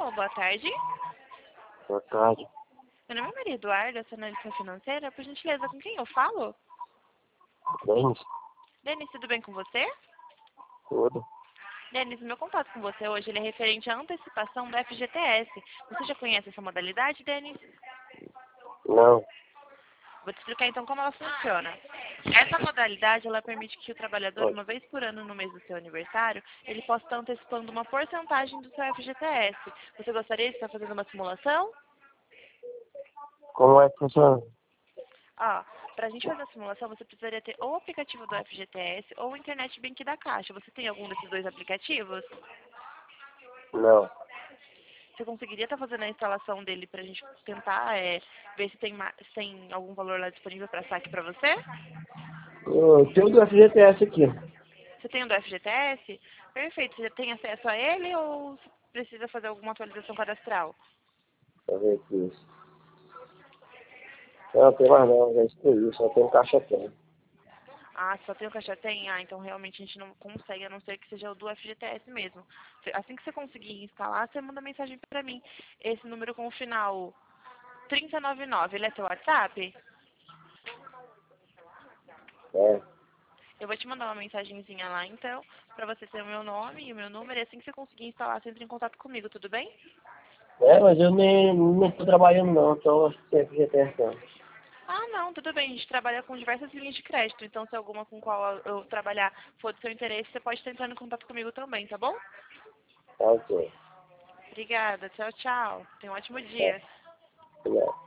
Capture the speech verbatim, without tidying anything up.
Alô, boa tarde. Boa tarde. Meu nome é Maria Eduarda, sou analista financeira. Por gentileza, com quem eu falo? Denis? Denis, tudo bem com você? Tudo? Denis, meu contato com você hoje ele é referente à antecipação do F G T S. Você já conhece essa modalidade, Denis? Não. Vou te explicar então como ela funciona. Essa modalidade ela permite que o trabalhador, Pode. uma vez por ano no mês do seu aniversário, ele possa estar antecipando uma porcentagem do seu F G T S. Você gostaria de estar fazendo uma simulação? Como é que funciona? Ó, para a gente fazer a simulação, você precisaria ter ou o aplicativo do F G T S ou o Internet Bank da Caixa. Você tem algum desses dois aplicativos? Não. Você conseguiria estar fazendo a instalação dele para a gente tentar é, ver se tem, ma- se tem algum valor lá disponível para saque para você? Eu tenho do F G T S aqui. Você tem o do F G T S? Perfeito. Você já tem acesso a ele ou você precisa fazer alguma atualização cadastral? Deixa eu ver aqui. Não, tem mais não, já excluí, só tem um caixa tem. Ah, só tem o caixa tem? Ah, então realmente a gente não consegue, a não ser que seja o do F G T S mesmo. Você- Assim que você conseguir instalar, você manda mensagem para mim. Esse número com o final trinta e noventa e nove, ele é seu WhatsApp? É. Eu vou te mandar uma mensagenzinha lá, então, pra você ter o meu nome e o meu número. E assim que você conseguir instalar, você entra em contato comigo, tudo bem? É, mas eu nem não tô trabalhando não, então sem F G T S não. Ah, não, tudo bem. A gente trabalha com diversas linhas de crédito. Então, se alguma com qual eu eu trabalhar for do seu interesse, você pode estar entrando em contato comigo também, tá bom? Tá ok. Obrigada. Tchau, tchau. Tenha um ótimo Tá. dia. Obrigado.